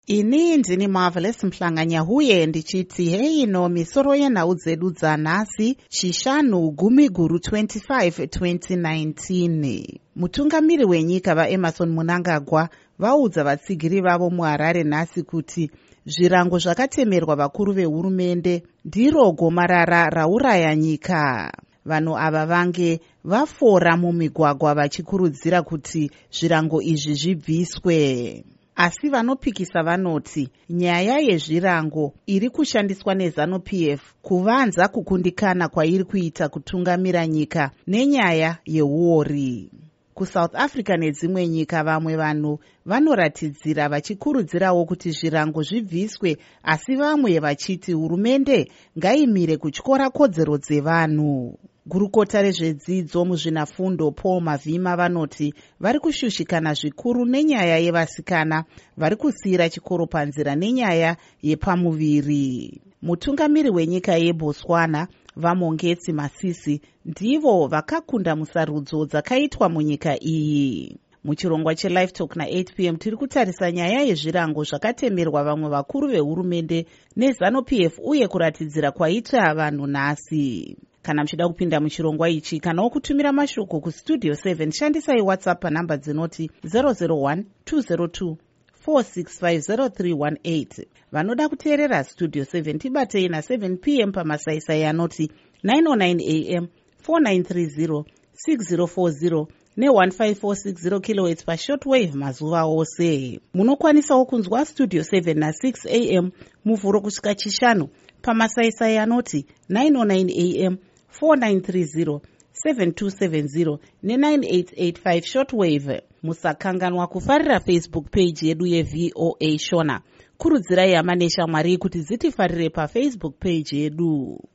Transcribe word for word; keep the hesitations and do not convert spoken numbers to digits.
Ini ndini Marvelous Mhlanganya huye ndichiti hei no misoro yenhau dzedu dzanhasi chishanu gumi guru twenty-five twenty nineteen. Mutungamiri wenyika vaEmmerson Mnangagwa vaudza vatsigiri vavo muHarare nhasi kuti zvirango zvakatemerwa vakuru vehurumende ndiro gomarara rauraya nyika. Vanhu ava vange vafora mumigwagwa vachikurudzira kuti zvirango izvi zvibviswe. Asi vanopikisa vanoti nyaya yezvirango iri kushandiswa neZANU-P F kuvanza kukundikana kwairi kuita kutungamira nyika nenyaya yeuori. KuSouth Africa nedzimwe nyika vamwe vanhu vanoratidzira vachikurudzirawo kuti zvirango zvibviswe, asi vamwe vachiti hurumende ngaimire kutyora kodzero dzevanhu. Gurukota rezvedzidzo muzvinafundo Paul Mavhima vanoti vari kushushikana zvikuru nenyaya yevasikana vari kusiyira chikoro panzira nenyaya yepamuviri. Mutungamiri wenyika yeBotswana Vamongetsi Masisi ndivo vakakunda musarudzo dzakaitwa munyika iyi. Muchirongwa cheLive Talk na-eight p m tiri kutarisa nyaya yezvirango zvakatemerwa vamwe vakuru vehurumende neZANU-P F uye kuratidzira kwaita vanhu nhasi. Kana muchida kupinda muchirongwa ichi kana kutumira mashoko kustudio seven shandisai WhatsApp panhamba dzinoti zero zero one two zero two four six five zero three one eight. Vanoda kuteerera Studio seven tibatei na seven p m pamasaisai anoti nine oh nine a m four nine three zero six zero four zero ne one five four six zero kilohertz pashortwave mazuva ose. Munokwanisawo kunzwa Studio seven na six a m muvhuro kusvika chishanu pamasaisai anoti nine oh nine a m four nine three zero seven two seven zero ne nine eight eight five shortwave. Musakanganwa kufarira Facebook page yedu yeV O A Shona. Kurudzirai hama neshamwari kuti dzitifarire paFacebook page yedu.